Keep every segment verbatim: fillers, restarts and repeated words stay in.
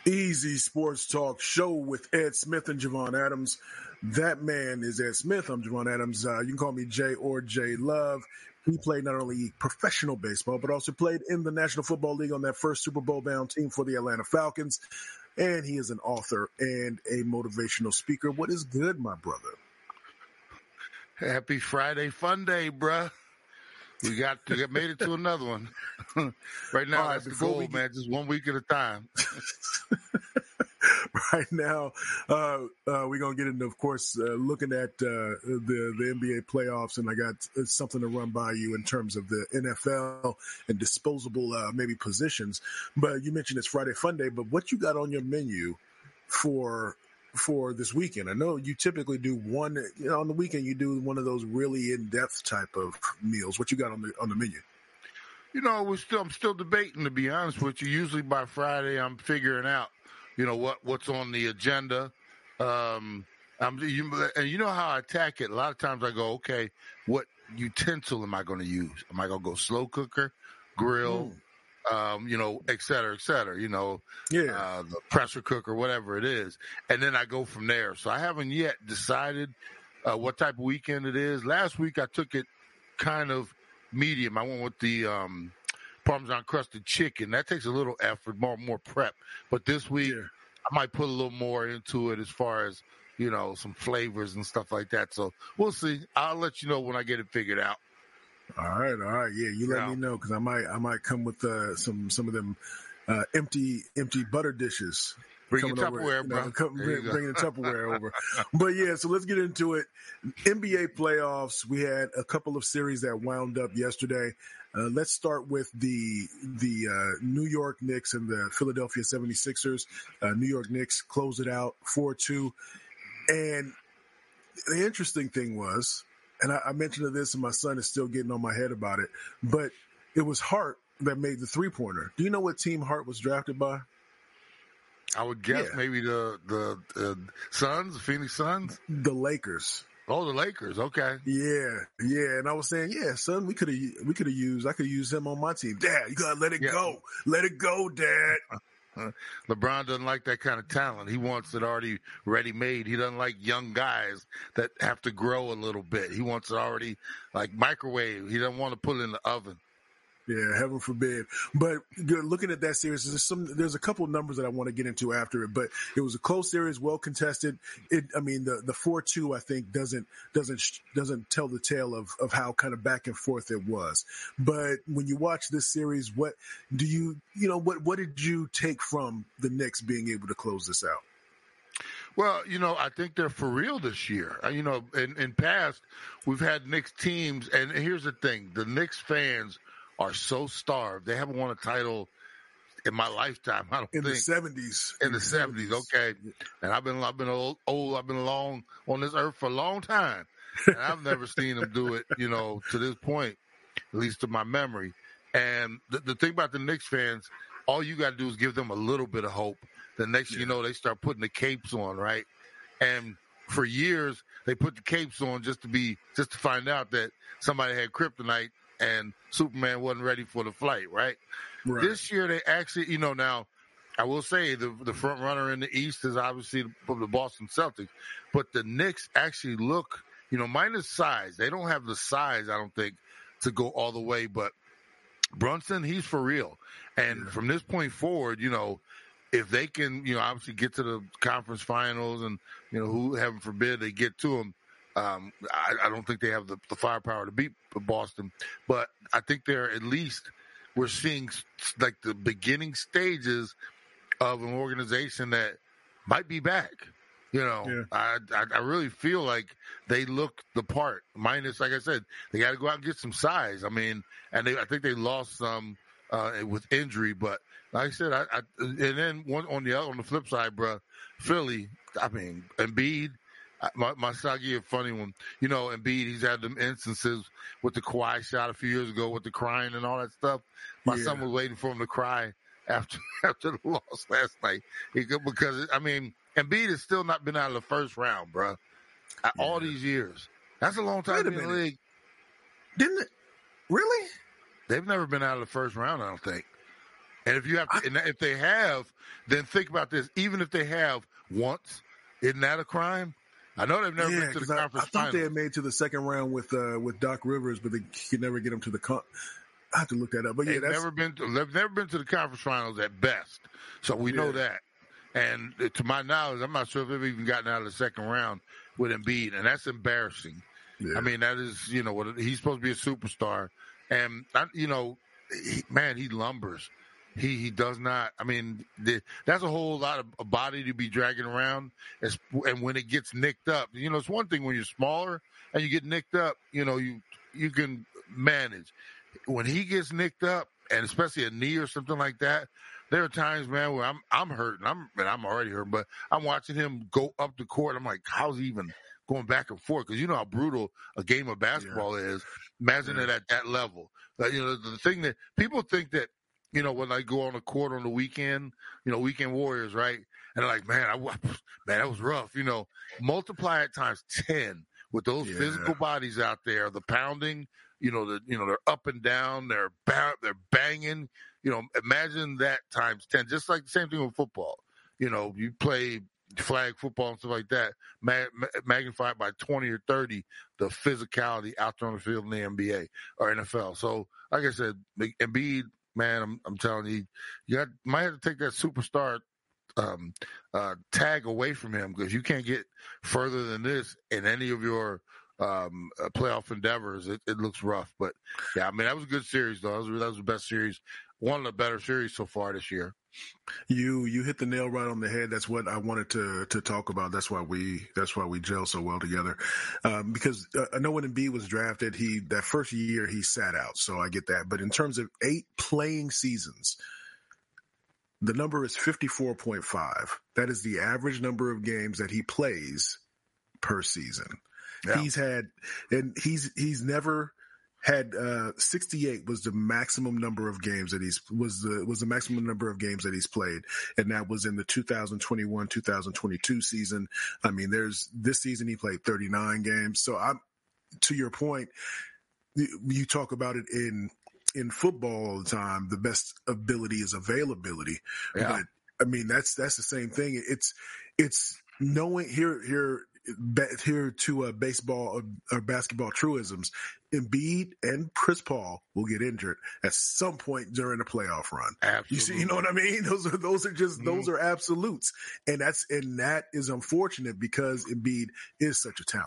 Easy Sports Talk Show with Ed Smith and Javon Adams. That man is Ed Smith. I'm Javon Adams. Uh, you can call me Jay or Jay Love. He played not only professional baseball, but also played in the National Football League on that first Super Bowl-bound team for the Atlanta Falcons. And he is an author and a motivational speaker. What is good, my brother? Happy Friday Fun Day, bruh. We got we got made it to another one. Right now, right, that's the goal, get... man. Just one week at a time. Right now, uh, uh, we're going to get into, of course, uh, looking at uh, the, the N B A playoffs, and I got something to run by you in terms of the N F L and disposable uh, maybe positions. But you mentioned it's Friday Fun Day, but what you got on your menu for for this weekend? I know you typically do one, you know, on the weekend you do one of those really in-depth type of meals. What you got on the on the menu? You know, we're still I'm still debating, to be honest with you. Usually by Friday, I'm figuring out, you know, what, what's on the agenda. Um, I'm, you, and you know how I attack it. A lot of times I go, okay, what utensil am I going to use? Am I going to go slow cooker, grill, mm. um, you know, et cetera, et cetera, you know, yeah. uh, the pressure cooker, whatever it is. And then I go from there. So I haven't yet decided uh, what type of weekend it is. Last week I took it kind of medium. I went with the um, Parmesan crusted chicken. That takes a little effort, more more prep. But this week, yeah. I might put a little more into it as far as, you know, some flavors and stuff like that. So we'll see. I'll let you know when I get it figured out. All right, all right, yeah. You let yeah. me know, because I might I might come with uh, some some of them uh, empty empty butter dishes. Bring your Tupperware, over, bro. You know, come, bring, bring the Tupperware over. But, yeah, so let's get into it. N B A playoffs, we had a couple of series that wound up yesterday. Uh, let's start with the the uh, New York Knicks and the Philadelphia seventy-sixers. Uh, New York Knicks closed it out four two. And the interesting thing was, and I, I mentioned this, and my son is still getting on my head about it, but it was Hart that made the three-pointer. Do you know what team Hart was drafted by? I would guess yeah. maybe the the uh, Suns, the Phoenix Suns, the Lakers. Oh, the Lakers. Okay. Yeah, yeah. And I was saying, yeah, son, we could have we could have used I could use him on my team. Dad, you gotta let it yeah. go, let it go, Dad. LeBron doesn't like that kind of talent. He wants it already ready made. He doesn't like young guys that have to grow a little bit. He wants it already like microwave. He doesn't want to put it in the oven. Yeah, heaven forbid. But looking at that series, there's some, there's a couple numbers that I want to get into after it. But it was a close series, well contested. It, I mean, the the four two I think doesn't doesn't doesn't tell the tale of of how kind of back and forth it was. But when you watch this series, what do you you know what what did you take from the Knicks being able to close this out? Well, you know, I think they're for real this year. You know, in in past we've had Knicks teams, and here's the thing: the Knicks fans are so starved. They haven't won a title in my lifetime. I don't in think. the seventies. In the seventies, okay. And I've been I've been old, old. I've been along on this earth for a long time, and I've never seen them do it. You know, to this point, at least to my memory. And the, the thing about the Knicks fans, all you got to do is give them a little bit of hope. The next, yeah. you know, they start putting the capes on, right? And for years, they put the capes on just to be just to find out that somebody had kryptonite and Superman wasn't ready for the flight, right? right? This year, they actually, you know, now, I will say the the front runner in the East is obviously the, the Boston Celtics, but the Knicks actually look, you know, minus size. They don't have the size, I don't think, to go all the way, but Brunson, he's for real. And yeah. from this point forward, you know, if they can, you know, obviously get to the conference finals and, you know, who, heaven forbid, they get to them, Um, I, I don't think they have the, the firepower to beat Boston, but I think they're at least we're seeing like the beginning stages of an organization that might be back. You know, yeah. I, I I really feel like they look the part. Minus, like I said, they got to go out and get some size. I mean, and they I think they lost some uh, with injury, but like I said, I, I and then one on the other on the flip side, bro, Philly. I mean, Embiid. My, my Sagi, a funny one. You know, Embiid, he's had them instances with the Kawhi shot a few years ago with the crying and all that stuff. My yeah. son was waiting for him to cry after after the loss last night. He could, because, I mean, Embiid has still not been out of the first round, bro. Yeah. All these years. That's a long time in the league. Didn't it? Really? They've never been out of the first round, I don't think. And if you have to, and if they have, then think about this. Even if they have once, isn't that a crime? I know they've never yeah, been to the I, conference I thought finals. they had made to the second round with uh, with Doc Rivers, but they could never get them to the con. I have to look that up. But yeah, they've that's never been to, they've never been to the conference finals at best. So we know Yeah. that. And to my knowledge, I'm not sure if they've even gotten out of the second round with Embiid, and that's embarrassing. yeah. I mean, that is, you know, what he's supposed to be a superstar, and you know, he, man, he lumbers. He he does not. I mean, the, that's a whole lot of a body to be dragging around. As, and when it gets nicked up, you know, it's one thing when you're smaller and you get nicked up. You know, you you can manage. When he gets nicked up, and especially a knee or something like that, there are times, man, where I'm I'm hurting. I'm and I'm already hurting, but I'm watching him go up the court. I'm like, how's he even going back and forth? Because you know how brutal a game of basketball yeah. is. Imagine yeah. it at that level. But, you know, the thing that people think that, you know, when I go on the court on the weekend, you know, weekend warriors, right? And they're like, man, I, man, that was rough. You know, multiply it times ten with those yeah. physical bodies out there, the pounding. You know, the you know they're up and down, they're ba- they're banging. You know, imagine that times ten. Just like the same thing with football. You know, you play flag football and stuff like that, mag- magnified by twenty or thirty, the physicality out there on the field in the N B A or N F L. So, like I said, Embiid, man, I'm, I'm telling you, you got, might have to take that superstar um, uh, tag away from him because you can't get further than this in any of your um, uh, playoff endeavors. It, it looks rough. But, yeah, I mean, that was a good series, though. That was, that was the best series. One of the better series so far this year. You you hit the nail right on the head. That's what I wanted to to talk about. That's why we that's why we gel so well together. Um, because uh, I know when Embiid was drafted, he that first year he sat out, so I get that. But in terms of eight playing seasons, the number is fifty-four point five. That is the average number of games that he plays per season. Yeah. He's had, and he's he's never. Had uh, sixty-eight was the maximum number of games that he's was the was the maximum number of games that he's played, and that was in the two thousand twenty-one two thousand twenty-two season. I mean, there's this season he played thirty-nine games. So I'm to your point. You talk about it in in football all the time. The best ability is availability. Yeah. But I mean, that's that's the same thing. It's it's knowing here here. Here to uh, baseball or, or basketball truisms, Embiid and Chris Paul will get injured at some point during the playoff run. Absolutely. You see, you know what I mean? Those are those are just mm-hmm. those are absolutes, and that's and that is unfortunate because Embiid is such a talent.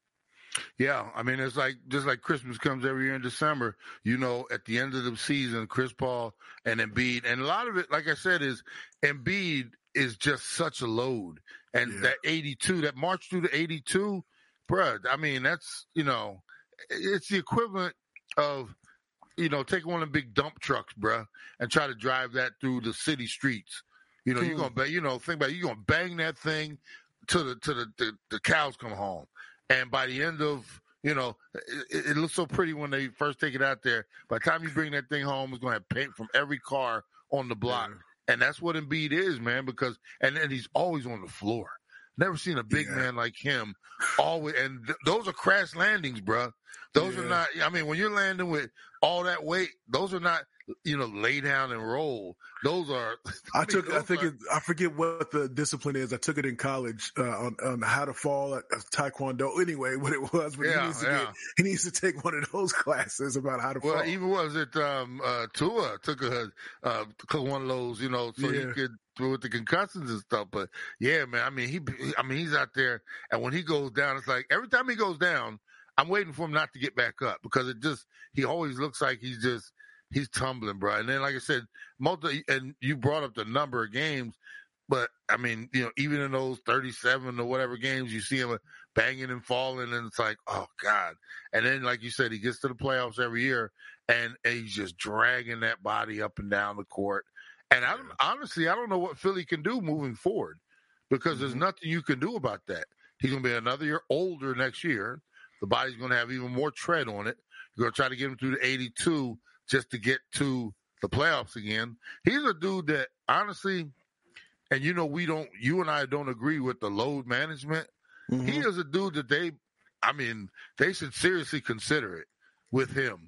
Yeah, I mean, it's like just like Christmas comes every year in December. You know, at the end of the season, Chris Paul and Embiid, and a lot of it, like I said, is Embiid is just such a load. And yeah. that eighty-two, that march through the eighty-two, bruh, I mean, that's, you know, it's the equivalent of, you know, taking one of the big dump trucks, bruh, and try to drive that through the city streets. You know, hmm. you're going to, you know, think about it, you're going to bang that thing to the, to the, the, the cows come home. And by the end of, you know, it, it looks so pretty when they first take it out there. By the time you bring that thing home, it's going to have paint from every car on the block. Yeah. And that's what Embiid is, man, because and then he's always on the floor. Never seen a big yeah. man like him. Always, and th- those are crash landings, bro. Those yeah. are not. I mean, when you're landing with all that weight, those are not. You know, lay down and roll. Those are. I, I mean, took. I think. Are, it, I forget what the discipline is. I took it in college uh, on, on how to fall at Taekwondo. Anyway, what it was. But yeah, he needs to yeah. get, He needs to take one of those classes about how to well, fall. Well, even was it um, uh, Tua took a uh, took one of those. You know, so yeah. he could with the concussions and stuff. But yeah, man. I mean, he. I mean, he's out there, and when he goes down, it's like every time he goes down, I'm waiting for him not to get back up because it just. He always looks like he's just. He's tumbling, bro. And then, like I said, multi, and you brought up the number of games, but I mean, you know, even in those thirty-seven or whatever games, you see him banging and falling, and it's like, oh God. And then, like you said, he gets to the playoffs every year, and, and he's just dragging that body up and down the court. And I honestly, I don't know what Philly can do moving forward because mm-hmm. there's nothing you can do about that. He's going to be another year older next year. The body's going to have even more tread on it. You're going to try to get him through the eighty-two. Just to get to the playoffs again. He's a dude that honestly, and you know, we don't, you and I don't agree with the load management. Mm-hmm. He is a dude that they, I mean, they should seriously consider it with him.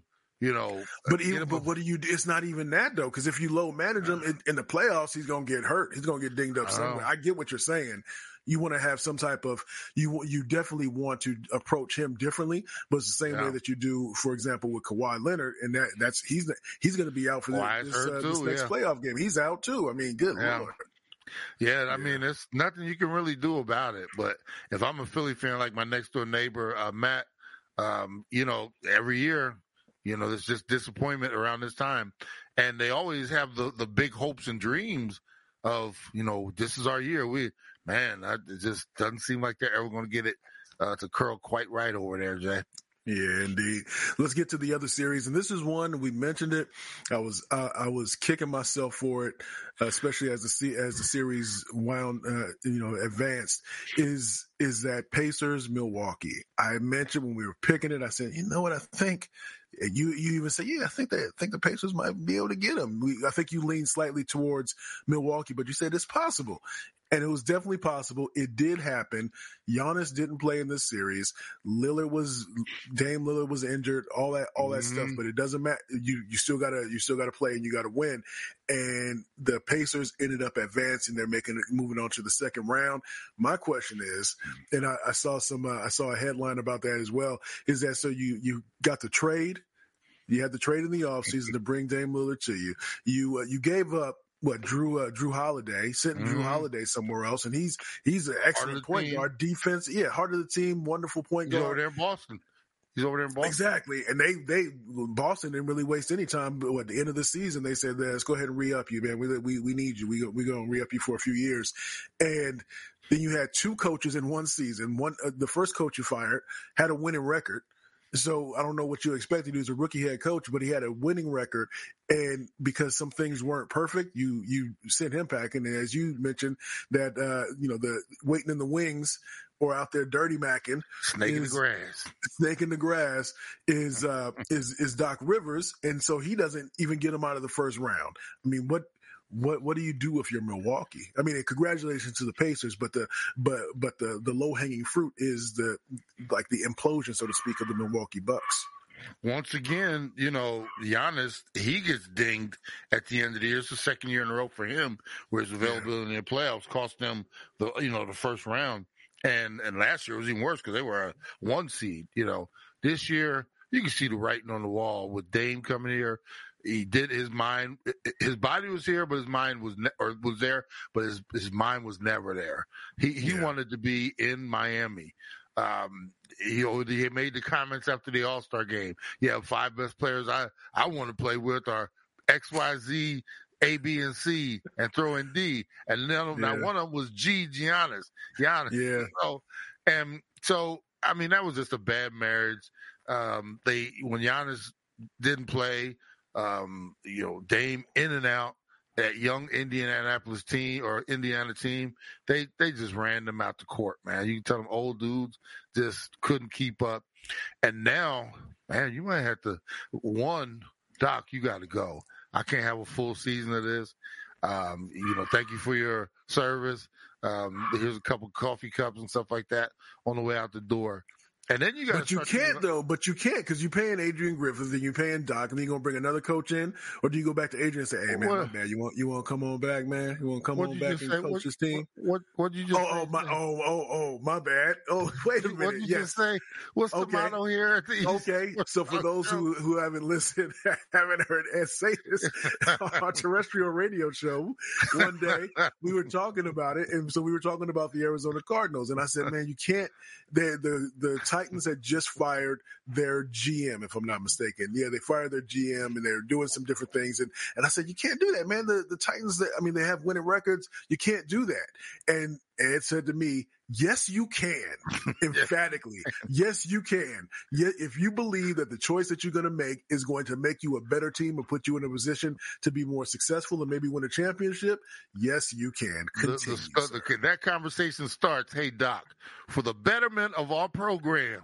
you know. But even, but what do you do? It's not even that though, because if you low manage him in, in the playoffs, he's gonna get hurt. He's gonna get dinged up somewhere. I get what you're saying. You want to have some type of you. You definitely want to approach him differently, but it's the same yeah. way that you do, for example, with Kawhi Leonard, and that that's he's he's going to be out for well, this, uh, too, this next yeah. playoff game. He's out too. I mean, good yeah. lord. Yeah, I yeah. mean, there's nothing you can really do about it. But if I'm a Philly fan, like my next door neighbor uh, Matt, um, you know, every year, you know, there's just disappointment around this time, and they always have the the big hopes and dreams of, you know, this is our year. We man, I, it just doesn't seem like they're ever going to get it uh, to curl quite right over there, Jay. Yeah, indeed. Let's get to the other series, and this is one we mentioned it. I was uh, I was kicking myself for it, uh, especially as the as the series wound, uh, you know, advanced. Is is that Pacers Milwaukee? I mentioned when we were picking it. I said, you know what, I think. You you even say, yeah, I think that I think the Pacers might be able to get him. We, I think you lean slightly towards Milwaukee, but you said it's possible. And it was definitely possible. It did happen. Giannis didn't play in this series. Lillard was Dame Lillard was injured. All that all that mm-hmm. stuff. But it doesn't matter. You you still gotta you still gotta play and you gotta win. And the Pacers ended up advancing. They're making it moving on to the second round. My question is, and I, I saw some uh, I saw a headline about that as well. Is that so you you got the trade? You had the trade in the offseason to bring Dame Lillard to you. You uh, you gave up. What Drew uh, Drew Holiday, sent mm-hmm. Drew Holiday somewhere else, and he's he's an excellent point team. guard, defense, yeah, heart of the team, wonderful point he's guard. Over there in Boston, he's over there in Boston. Exactly, and they they Boston didn't really waste any time. But at the end of the season, they said, "Let's go ahead and re up you, man. We we we need you. We we gonna re up you for a few years." And then you had two coaches in one season. One uh, the first coach you fired had a winning record. So I don't know what you expected. He was a rookie head coach, but he had a winning record. And because some things weren't perfect, you you sent him packing. And as you mentioned, that uh, you know the waiting in the wings or out there dirty macking, snake in the grass, snake in the grass is uh, is is Doc Rivers, and so he doesn't even get him out of the first round. I mean, what? What what do you do if you're Milwaukee? I mean, congratulations to the Pacers, but the but but the, the low hanging fruit is the like the implosion, so to speak, of the Milwaukee Bucks. Once again, you know, Giannis, he gets dinged at the end of the year. It's the second year in a row for him where his availability yeah. in the playoffs cost them the you know the first round, and and last year it was even worse because they were a one seed. You know, this year you can see the writing on the wall with Dame coming here. He did his mind. His body was here, but his mind was ne- or was there, but his his mind was never there. He he yeah. wanted to be in Miami. Um, he he made the comments after the All Star game. Yeah, five best players I I want to play with are X, Y, Z, A, B, and C, and throw in D. And none of, yeah. not one of them was G. Giannis. Giannis. Yeah. So, and so I mean that was just a bad marriage. Um, they when Giannis didn't play. Um, you know, Dame in and out, that young Indianapolis team or Indiana team, they they just ran them out the court, man. You can tell them old dudes just couldn't keep up. And now, man, you might have to, one, Doc, you got to go. I can't have a full season of this. Um, you know, thank you for your service. Um, here's a couple coffee cups and stuff like that on the way out the door. And then you got. But you can't though. But you can't because you're paying Adrian Griffith, then you're paying Doc, and then you're gonna bring another coach in, or do you go back to Adrian and say, "Hey man, what? my bad. You want you want to come on back, man? You want to come on back and say? coach what, this team?" What what did you just? Oh oh my oh oh oh my bad. Oh wait a minute. What did you yes. just say? What's the okay. motto here? At the okay. So for those who who haven't listened, haven't heard Ed say this on our terrestrial radio show, one day we were talking about it, and so we were talking about the Arizona Cardinals, and I said, man, you can't. The the the Titans had just fired their G M, if I'm not mistaken. Yeah, they fired their G M and they're doing some different things. And, and I said, you can't do that, man. The, the Titans, I mean, they have winning records. You can't do that. And Ed said to me, yes, you can, emphatically. Yes, you can. Yet, if you believe that the choice that you're going to make is going to make you a better team and put you in a position to be more successful and maybe win a championship, yes, you can. Continue, the, the, okay, that conversation starts, hey, Doc, for the betterment of our program.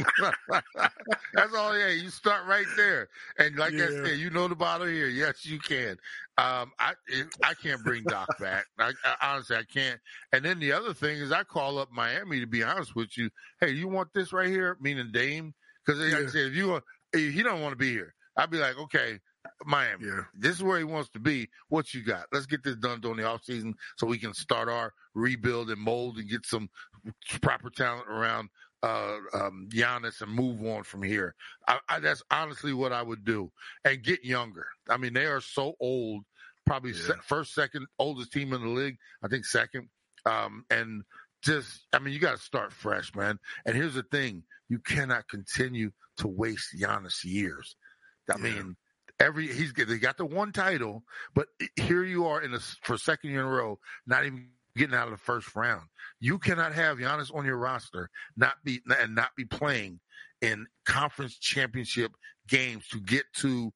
That's all, yeah, you start right there. And like yeah. I said, you know the bottle here. Yes, you can. Um, I it, I can't bring Doc back. I, I, honestly, I can't. And then the other thing is I call up Miami, to be honest with you. Hey, you want this right here? Meaning Dame? Because like yeah. I said, if you want, he don't want to be here. I'd be like, okay, Miami, Yeah. this is where he wants to be. What you got? Let's get this done during the offseason so we can start our rebuild and mold and get some proper talent around uh, um, Giannis and move on from here. I, I, that's honestly what I would do, and get younger. I mean, they are so old, probably Yeah. se- first, second oldest team in the league. I think second. Um, and just, I mean, you got to start fresh, man. And here's the thing. You cannot continue to waste Giannis years. I Yeah. mean, every he's they got the one title, but here you are in a, for second year in a row, not even getting out of the first round. You cannot have Giannis on your roster not be and not be playing in conference championship games to get to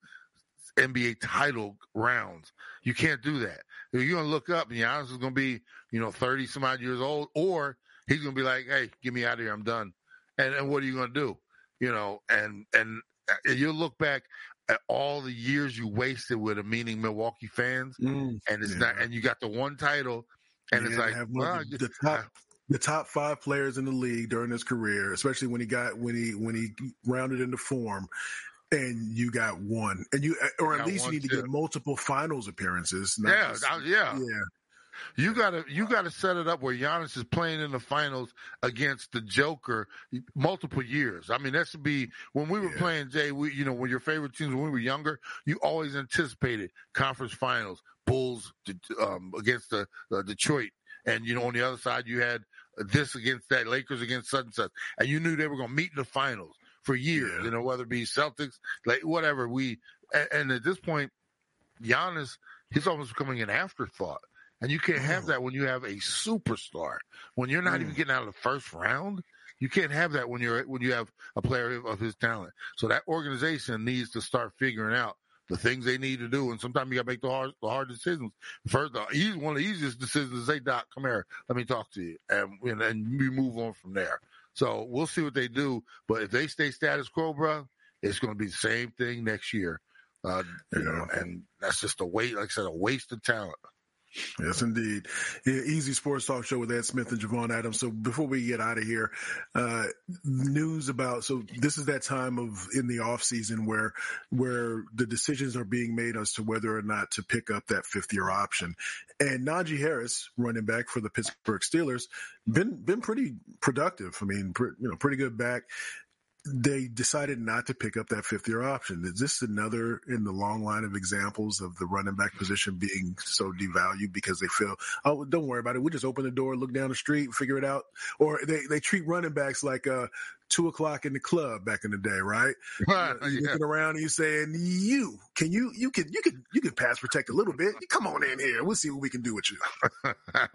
N B A title rounds. You can't do that. You're gonna look up and Giannis is gonna be, you know, thirty some odd years old, or he's gonna be like, "Hey, get me out of here. I'm done." And and what are you gonna do? You know, and and you look back at all the years you wasted with him, meaning Milwaukee fans, Mm, and it's yeah. not, and you got the one title, and Yeah, it's to like, have one well, of the, the top the top five players in the league during his career, especially when he got when he when he rounded into form, and you got one, and you or at got least you one need to too. get multiple finals appearances. Not yeah, just, I- yeah, yeah, You gotta you gotta set it up where Giannis is playing in the finals against the Joker multiple years. I mean, that should be when we were Yeah. playing, Jay. We, you know, when your favorite teams when we were younger, you always anticipated conference finals, Bulls um, against the uh, Detroit, and you know on the other side you had this against that, Lakers against such and such, and you knew they were going to meet in the finals for years. Yeah. You know, whether it be Celtics, like whatever. We and, and at this point, Giannis, he's almost becoming an afterthought. And you can't have Mm. that when you have a superstar. When you're not Mm. even getting out of the first round, you can't have that when you're when you have a player of his talent. So that organization needs to start figuring out the things they need to do. And sometimes you got to make the hard the hard decisions. First, the easy, one of the easiest decisions is say, "Doc, come here, let me talk to you," and and, and we move on from there. So we'll see what they do. But if they stay status quo, bro, it's going to be the same thing next year. Uh, you Yeah. know, and that's just a waste. Like I said, a waste of talent. Yes, indeed. Yeah, Easy Sports Talk Show with Ed Smith and Javon Adams. So before we get out of here, uh, news about, so this is that time of in the off season where, where the decisions are being made as to whether or not to pick up that fifth year option. And Najee Harris, running back for the Pittsburgh Steelers, been, been pretty productive. I mean, pre, you know, pretty good back. They decided not to pick up that fifth year option. Is this another in the long line of examples of the running back position being so devalued because they feel, oh, don't worry about it. We'll just open the door, look down the street, figure it out. Or they, they treat running backs like uh, two o'clock in the club back in the day, right? Right, You're yeah. looking around and you're saying, you, can you, you can, you can, you can pass protect a little bit. Come on in here. We'll see what we can do with you.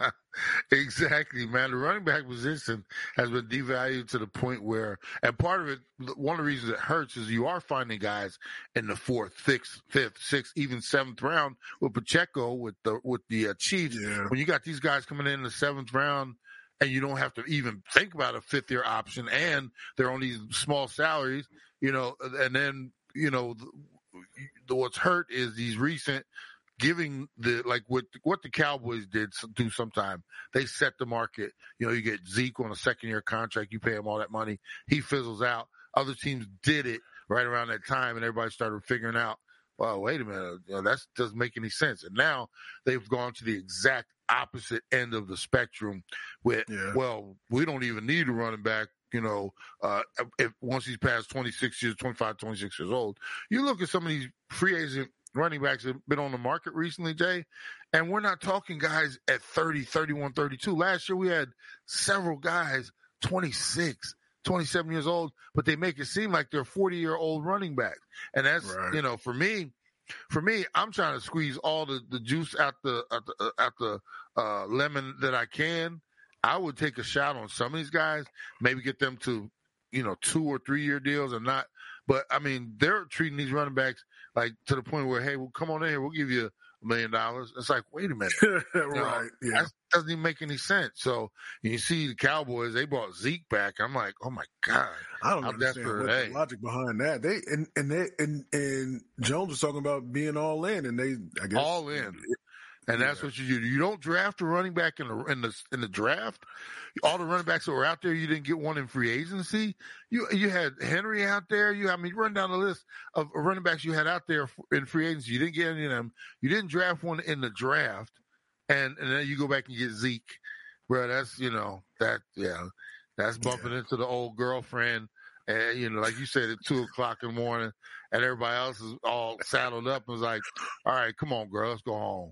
Exactly, man. The running back position has been devalued to the point where, and part of it, one of the reasons it hurts is you are finding guys in the fourth, sixth, fifth, sixth, even seventh round with Pacheco, with the with the uh, Chiefs. Yeah. When you got these guys coming in the seventh round, and you don't have to even think about a fifth year option, and they're on these small salaries, you know, and then you know, the, the, what's hurt is these recent. Giving the like what what the Cowboys did do sometime, they set the market. You know, you get Zeke on a second year contract, you pay him all that money, he fizzles out. Other teams did it right around that time, and everybody started figuring out, well, wait a minute, you know, that doesn't make any sense. And now they've gone to the exact opposite end of the spectrum. With Yeah. well, we don't even need a running back. You know, uh, if once he's past twenty-six years, twenty-five, twenty-six years old, you look at some of these free agent running backs have been on the market recently, Jay, and we're not talking guys at thirty, thirty-one, thirty-two. Last year we had several guys twenty-six, twenty-seven years old, but they make it seem like they're forty-year-old running backs. And that's, Right. you know, for me, for me, I'm trying to squeeze all the, the juice out the out the, out the uh, lemon that I can. I would take a shot on some of these guys, maybe get them to, you know, two or three year deals and not. But I mean, they're treating these running backs like to the point where, hey, well, come on in here, we'll give you a million dollars. It's like, wait a minute, right. you know, Yeah. that doesn't even make any sense. So you see the Cowboys, they brought Zeke back. I'm like, oh my god, I don't how understand desperate what are the they? logic behind that. They and and they and and Jones was talking about being all in, and they I guess All in. And that's Yeah. what you do. You don't draft a running back in the in the in the draft. All the running backs that were out there, you didn't get one in free agency. You you had Henry out there. You I mean, run down the list of running backs you had out there in free agency. You didn't get any of them. You didn't draft one in the draft, and and then you go back and get Zeke, bro. That's you know that yeah, that's bumping yeah. into the old girlfriend. And you know, like you said, at two o'clock in the morning, and everybody else is all saddled up and was like, "All right, come on, girl, let's go home."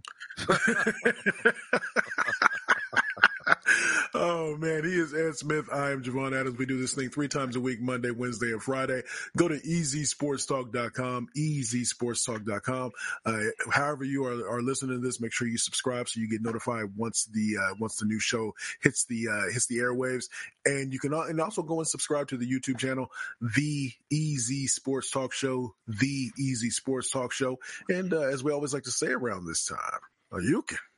Oh man, he is Ed Smith. I am Javon Adams. We do this thing three times a week, Monday, Wednesday, and Friday. Go to easy sports talk dot com, easy sports talk dot com. Uh, however you are, are listening to this, make sure you subscribe so you get notified once the uh, once the new show hits the uh, hits the airwaves. And you can and also go and subscribe to the YouTube channel, The Easy Sports Talk Show, The Easy Sports Talk Show. And uh, as we always like to say around this time, you can